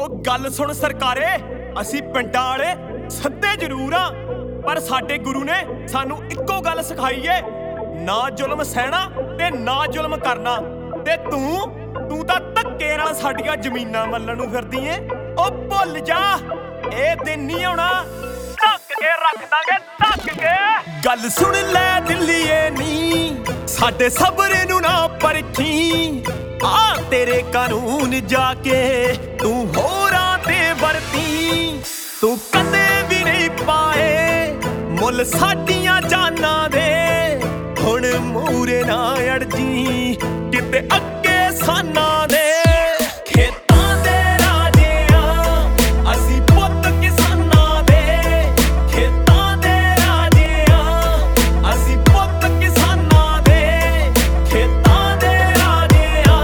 गल सुन सरकारे, असी पिंडां वाले सद्दे जरूर आ, पर साडे गुरु ने सानू इक्को गल सिखाई है, ना जुल्म सहना ते ना जुल्म करना। ते तू तां धक्के नाल साडियां जमीनां मल्लण नूं फिरदी ऐ। ओ भुੱਲ जा, ए दिन नहीं आउणा, ढक के रख दांगे ढक के। गल सुन लै दिल्लीए नी, साडे सबरे नूं ना परखी, आ तेरे कानून जाके तू होरां ते वरती। तू कदे भी नहीं पाए मुल साडियां जानां दे, हुण मूरे ना अड़जी किते अग्गे सानां दे। खेतां दे राजे आ असी पुत्त किसानां दे, खेतां दे राजे आ असी पुत्त किसानां दे, खेतां दे राजे आ।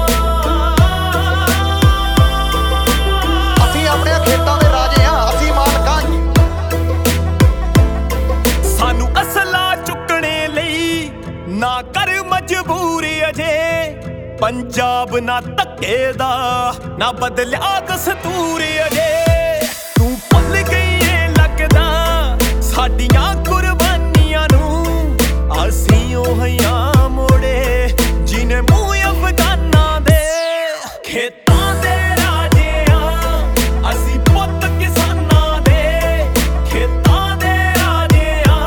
ਅਸੀਂ ਆਪਣੇ ਖੇਤਾਂ ਦੇ ਰਾਜੇ ਆ, ਅਸੀਂ ਮਾਲਕਾਂ। ਸਾਨੂੰ ਅਸਲਾ ਚੁੱਕਣੇ ਲਈ ਨਾ ਕਰ ਮਜਬੂਰੀ ਅਜੇ, ਪੰਜਾਬ ਨਾ ਧੱਕੇ ਦਾ ਨਾ ਬਦਲਿਆ ਦਸਤੂਰ ਅਜੇ। ਤੂੰ ਭੁੱਲ ਗਈ ਏ ਲੱਗਦਾ ਸਾਡੀਆਂ ਕੁਰਬਾਨੀਆਂ ਨੂੰ, ਅਸੀਂ ਉਹੀ ਮੋੜੇ ਜਿਨੇ ਮੂੰਹ ਅਫਗਾਨਾਂ ਦੇ। ਖੇਤਾਂ ਦੇ ਰਾਜੇ ਆ ਅਸੀਂ ਪੁੱਤ ਕਿਸਾਨਾਂ ਦੇ, ਖੇਤਾਂ ਦੇ ਰਾਜੇ ਆ।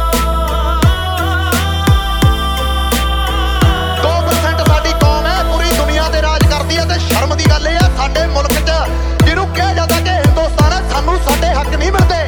2% ਸਾਡੀ ਕੌਮ ਹੈ, ਪੂਰੀ ਦੁਨੀਆ ਤੇ ਰਾਜ ਕਰਦੀ ਹੈ। ਤੇ ਸ਼ਰਮ ਦੀ ਗੱਲ ਇਹ ਆ ਸਾਡੇ ਮੁਲਕ 'ਚ ਜਿਹਨੂੰ ਕਿਹਾ ਜਾਂਦਾ ਕਿ ਹਿੰਦੁਸਤਾਨ ਹੈ, ਸਾਨੂੰ ਸਾਡੇ ਹੱਕ ਨਹੀਂ ਮਿਲਦੇ।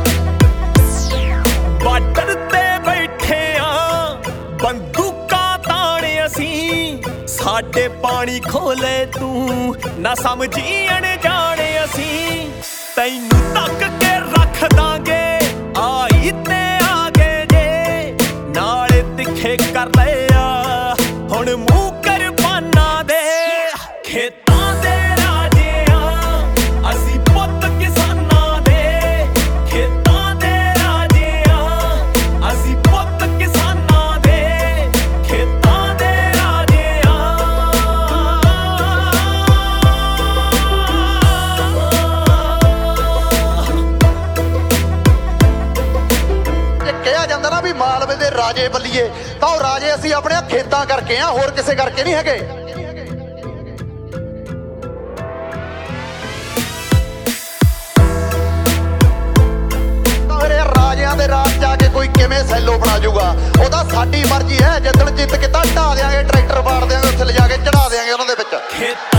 ਬਾਰਡਰ ਤੇ ਬੈਠੇ ਆ ਬੰਦੂਕਾਂ ਤਾਣੇ ਅਸੀਂ, ਸਾਡੇ ਪਾਣੀ ਖੋਲੇ ਤੂੰ ਨਾ ਸਮਝੀ ਅਣਜਾਣੇ ਅਸੀਂ। ਤੈਨੂੰ ਤੱਕ ਕੇ ਰੱਖ ਦਾਂਗੇ ਆਈ ਤੇ ਆ ਗਏ ਜੇ, ਨਾਲੇ ਤਿੱਖੇ ਕਰ ਲਿਆ ਹੁਣ ਮੂੰਹ ਕੁਰਬਾਨਾਂ ਦੇ। ਖੇਤਾਂ ਦੇ ਰਾਜੇ ਆ ਅਸੀਂ ਪੁੱਤ ਕਿਸਾਨਾਂ ਦੇ, ਖੇਤਾਂ ਦੇ ਰਾਜੇ ਆ ਅਸੀਂ ਪੁੱਤ ਕਿਸਾਨਾਂ ਦੇ, ਖੇਤਾਂ ਦੇ ਰਾਜੇ ਆ। ਜੇ ਕਿਹਾ ਜਾਂਦਾ ਨਾ ਵੀ ਮਾਲਵੇ ਦੇ ਰਾਜੇ ਬੱਲੀਏ, ਤਾਂ ਉਹ ਰਾਜੇ ਅਸੀਂ ਆਪਣੇ ਖੇਤਾਂ ਕਰਕੇ ਆ, ਹੋਰ ਕਿਸੇ ਕਰਕੇ ਨਹੀਂ ਹੈਗੇ। ਤਾਂ ਫਿਰ ਇਹ ਰਾਜਿਆਂ ਦੇ ਰਾਜ ਜਾ ਕੇ ਕੋਈ ਕਿਵੇਂ ਸੈਲੋ ਬਣਾ ਜਾਊਗਾ? ਉਹ ਤਾਂ ਸਾਡੀ ਮਰਜ਼ੀ ਹੈ, ਜਿੱਦਣ ਜਿੱਤ ਕੇ ਤਾਂ ਢਾ ਦਿਆਂਗੇ, ਟਰੈਕਟਰ ਵਾੜ ਦਿਆਂਗੇ, ਉੱਥੇ ਲਿਜਾ ਕੇ ਚੜਾ ਦਿਆਂਗੇ ਉਹਨਾਂ ਦੇ ਵਿੱਚ।